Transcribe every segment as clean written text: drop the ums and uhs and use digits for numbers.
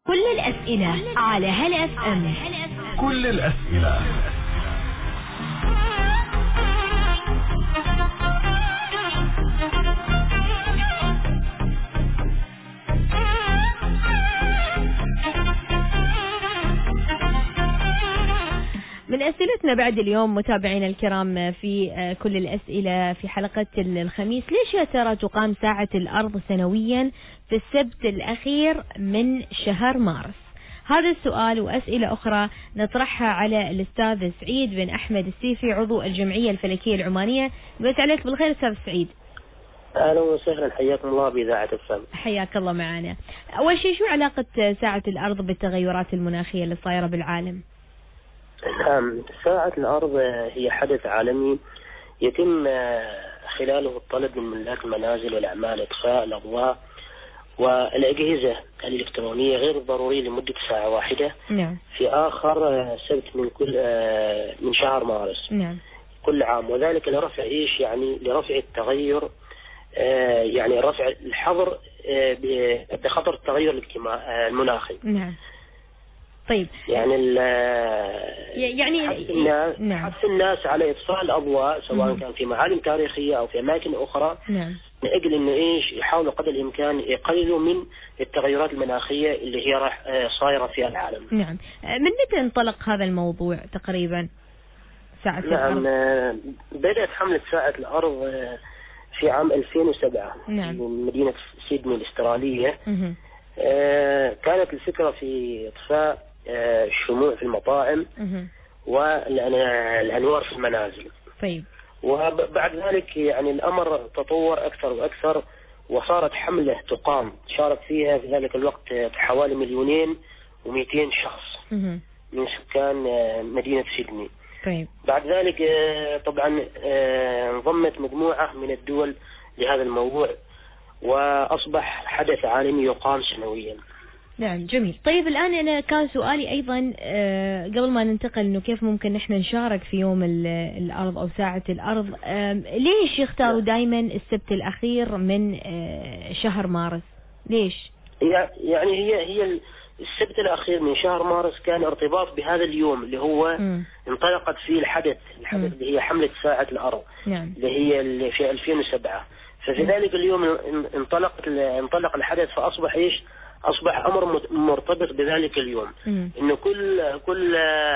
كل الأسئلة على هلا اف ام. كل الأسئلة. من أسئلتنا بعد اليوم متابعينا الكرام في كل الأسئلة في حلقة الخميس: ليش يا ترى تقام ساعة الأرض سنويا في السبت الأخير من شهر مارس؟ هذا السؤال وأسئلة أخرى نطرحها على الأستاذ سعيد بن أحمد السيفي، عضو الجمعية الفلكية العمانية. بس عليك بالخير أستاذ سعيد. أهلا وسهلا، حياكم الله بإذاعة الفم. حياك الله معنا. أول شيء، شو علاقة ساعة الأرض بالتغيرات المناخية اللي صايرة بالعالم؟ نعم، ساعة الأرض هي حدث عالمي يتم خلاله الطلب من ملاك المنازل والأعمال إطفاء الأضواء والأجهزة الإلكترونية غير الضرورية لمدة ساعة واحدة. نعم. في آخر سبت من شهر مارس. نعم. كل عام، وذلك لرفع يعني لرفع التغير، يعني رفع الحظر بخطر التغير المناخي. نعم. طيب، يعني حث الناس على إطفاء الأضواء سواء كان في معالم تاريخية أو في أماكن أخرى. نعم. من أجل إنه يحاولوا قدر الإمكان يقللوا من التغيرات المناخية اللي هي راح صايرة في العالم. نعم. من متى انطلق هذا الموضوع تقريبا؟ ساعة الأرض بدأت حملة ساعة الأرض في عام 2007. نعم. في مدينة سيدني الأسترالية. كانت الفكرة في إطفاء الشموع في المطاعم والأنوار في المنازل. طيب. وبعد ذلك يعني الأمر تطور أكثر وأكثر، وصارت حملة تقام شارك فيها في ذلك الوقت حوالي 2,200,000 شخص من سكان مدينة سيدني. طيب. بعد ذلك طبعا انضمت مجموعة من الدول لهذا الموضوع، وأصبح حدث عالمي يقام سنويا. نعم، جميل. طيب، الآن أنا كان سؤالي أيضا قبل ما ننتقل إنه كيف ممكن نحن نشارك في يوم الأرض أو ساعة الأرض، ليش يختاروا دائما السبت الأخير من شهر مارس؟ ليش؟ يعني هي السبت الأخير من شهر مارس كان ارتباط بهذا اليوم اللي هو انطلقت فيه الحدث اللي هي حملة ساعة الأرض. نعم. اللي في 2007. ففي ذلك اليوم انطلق الحدث، فأصبح أصبح أمر مرتبط بذلك اليوم. إنه كل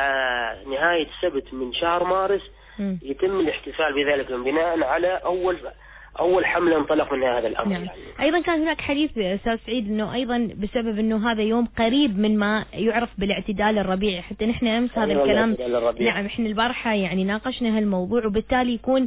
نهاية سبت من شهر مارس يتم الاحتفال بذلك اليوم بناء على أول حملة انطلق منها هذا الأمر. نعم. يعني أيضا كان هناك حديث أستاذ سعيد إنه أيضا بسبب إنه هذا يوم قريب من ما يعرف بالاعتدال الربيعي، حتى نحن أمس هذا الكلام. نعم، إحنا البارحة يعني ناقشنا هالموضوع، وبالتالي يكون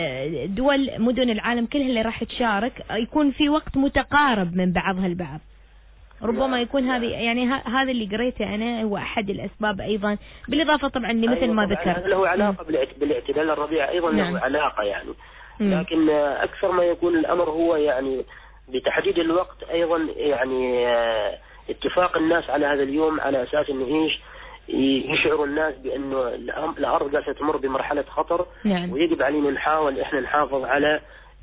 دول مدن العالم كلها اللي راح تشارك يكون في وقت متقارب من بعضها البعض. ربما يكون هذه يعني هذا اللي قريته أنا هو أحد الأسباب أيضا، بالإضافة طبعا لمثل ما ذكرت له علاقة بالاعتدال الربيعي أيضا. نعم. له علاقة يعني. لكن أكثر ما يكون الأمر هو يعني بتحديد الوقت أيضا، يعني اتفاق الناس على هذا اليوم على أساس إنه يشعروا الناس بأنه الأرض جالسة تمر بمرحلة خطر. نعم. ويجب علينا نحاول إحنا نحافظ على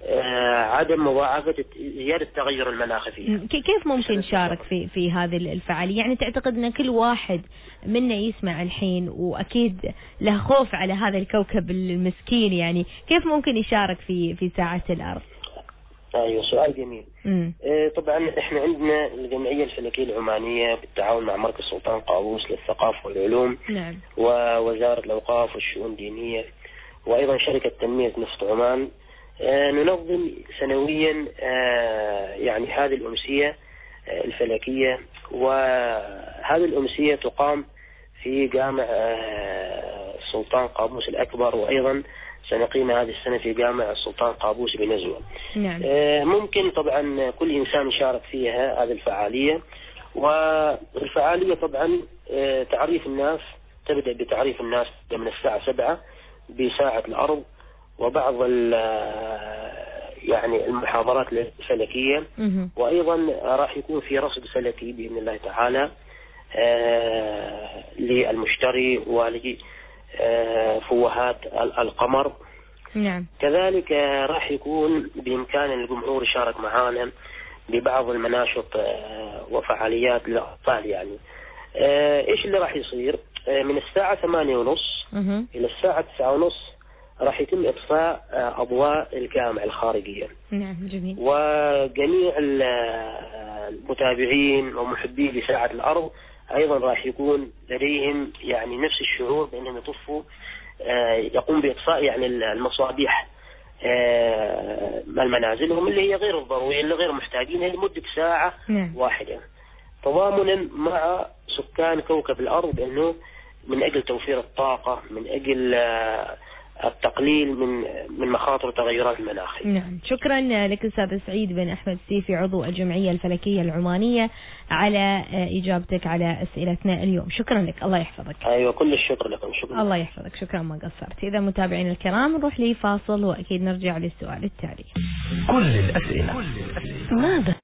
عدم مضاعفة زيادة التغير المناخي فيها. كيف ممكن نشارك في هذه الفعالية؟ يعني تعتقد أن كل واحد منا يسمع الحين وأكيد له خوف على هذا الكوكب المسكين، يعني كيف ممكن يشارك في ساعة الأرض؟ أيوة، سؤال جميل. طبعا إحنا عندنا الجمعية الفلكية العمانية بالتعاون مع مركز سلطان قابوس للثقافة والعلوم. نعم. ووزارة الأوقاف والشؤون الدينية، وأيضا شركة تنمية نفط عمان، ننظم سنويا يعني هذه الأمسية الفلكية. وهذه الأمسية تقام في جامع سلطان قابوس الأكبر، وأيضا سنقيم هذه السنة في جامع السلطان قابوس بنزوة. نعم. ممكن طبعا كل إنسان يشارك فيها هذه الفعالية. والفعالية طبعا تعريف الناس تبدأ بتعريف الناس من الساعة 7 بساعة الأرض، وبعض يعني المحاضرات الفلكية. وأيضا راح يكون في رصد فلكي بإذن الله تعالى للمشتري ولفوهات القمر. نعم. كذلك راح يكون بإمكان الجمهور يشارك معنا ببعض المناشط وفعاليات للأطفال. يعني إيش اللي راح يصير؟ من الساعة 8:30 إلى الساعة 9:30 راح يتم إطفاء أضواء الجامع الخارجية. نعم جميل. وجميع المتابعين ومحبي لساعة الأرض أيضا راح يكون لديهم يعني نفس الشعور بأنهم يطفوا يقوم بإطفاء يعني المصابيح منازلهم اللي هي غير الضرورية اللي غير محتاجينها لمدة ساعة واحدة، تضامنا مع سكان كوكب الأرض بأنه من أجل توفير الطاقة، من أجل التقليل من مخاطر تغيرات المناخ. نعم شكرا لك أستاذ سعيد بن أحمد السيفي عضو الجمعية الفلكية العمانية على إجابتك على أسئلتنا اليوم. شكرا لك، الله يحفظك. أيوة كل الشكر لكم. شكرا. الله يحفظك، شكرا ما قصرت. إذا متابعين الكرام نروح لفاصل وأكيد نرجع للسؤال التالي. كل الأسئلة. ماذا